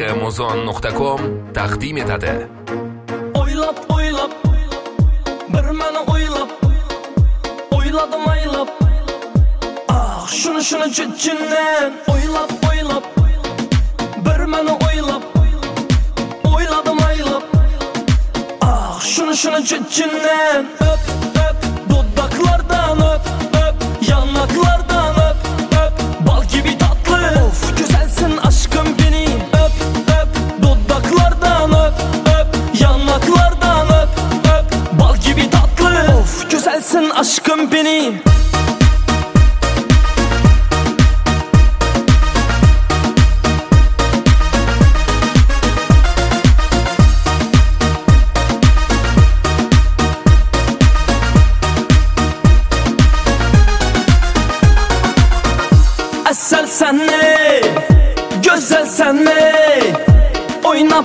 Muzon.com taqdim etadi. Oylab bir meni oyladim aylab. Ah, shuni chindan oylab bir meni oyladim aylab. Ah, shuni chindan öp dudaklardan öp yanaklardan öp bal gibi tatlı. Of, güzelsin aşkım beni öp dudaklardan öp yanaklardan öp bal gibi tatlı. Of, güzelsin aşkım beni. Esel senle, güzel senle, oynap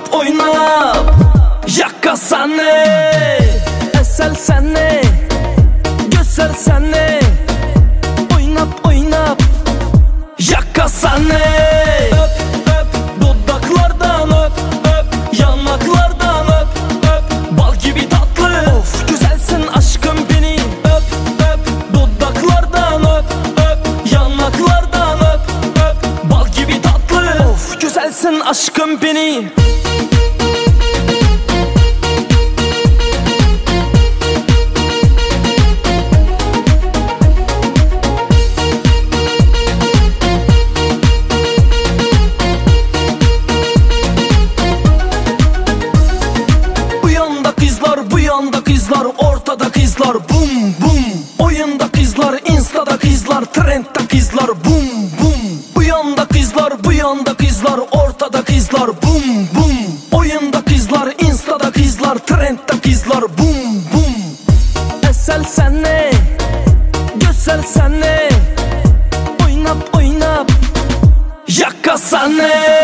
yakka senle. Esel senle, güzel senle, oynap yakka senle. Öp dudaklardan öp yanaklardan öp bal gibi tatlı. Of, güzelsin aşkım beni öp dudaklardan öp yanaklardan bal gibi tatlı. Of, güzelsin aşkım beni. Bu yanda kızlar, ortada kızlar, bum bum. Oyunda kızlar, instada kızlar, trendde kızlar, bum bum. Bu yanda kızlar, ortada kızlar, bum bum. Oyunda kızlar, instada kızlar, trendde kızlar, bum bum. Esel senle, güzel senle, oynap yakka senle.